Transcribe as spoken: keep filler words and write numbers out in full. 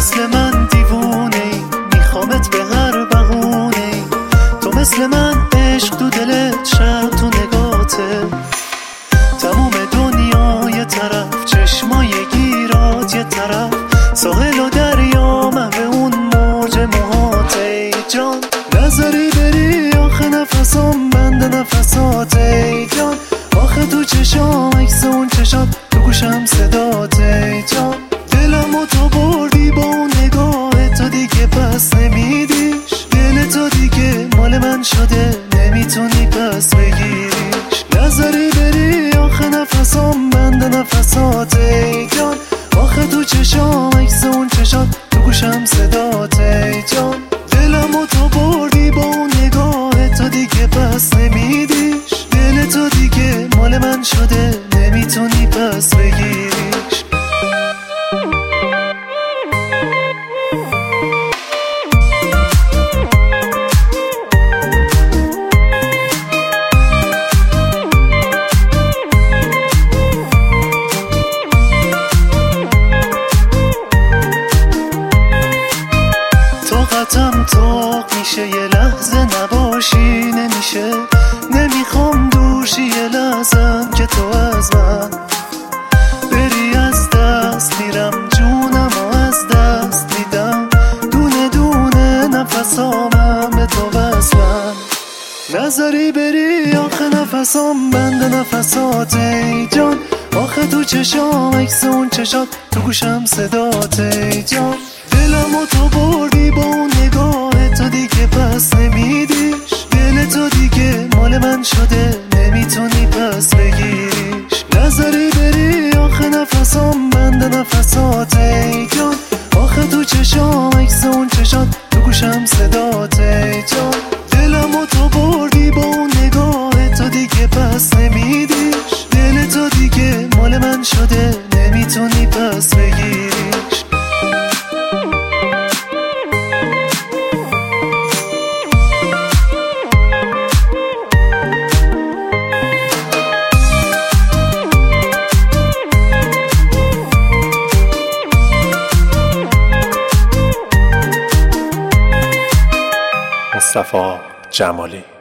مثل من دیوونه ای، میخوامت به هر بهونه ای. تو مثل من عشق تو دلت، شب تو نگاته. تموم دنیا یه طرف، چشمای گیرات یه طرف، ساحل و دریا من به اون موج موهاته. ای جان نذاری بری آخه نفسام بند نفساته. ای جان آخه تو چشام عکس اون چشات، تو گوشم صداته. ای جان دلمو تو بردی با اون نگاه تو، دیگه پس نمیدیش. دل تو دیگه مال من شده، نمیتونی پس بگیریش. نذاری بری آخه نفسام بند نفساته. ای جان آخه تو چشام عکس اون چشات، تو گوشم صداته. ای جان دلمو تو بردی با اون نگاه تو، دیگه پس نمیدیش. دل تو دیگه مال من شده، نمیتونی پس بگیریش. طاقتم طاق میشه، یه لحظه نباشی نمیشه. نمیخوام دورشی یه لحظم که تو از من بری. از دست میرم جونم و از دست میدم، دونه دونه نفسامم به تو وصلن. نذاری بری آخه نفسام بند نفساته. ای جان آخه تو چشام عکس اون چشات، تو گوشم صداته. ای جان دلمو تو بردی با اون نگاه تو، دیگه پس نمیدیش. دل تو دیگه مال من شده، نمیتونی پس بگیریش. نذاری بری آخه نفسام بند نفساته. ای جان آخه تو چشام عکس اون چشات، تو گوشم صداته. ای جان دلمو تو بردی با اون نگاه تو، دیگه پس نمیدیش. دل تو دیگه مال من شده، نمیتونی پس بگیریش. مصطفی جمالی.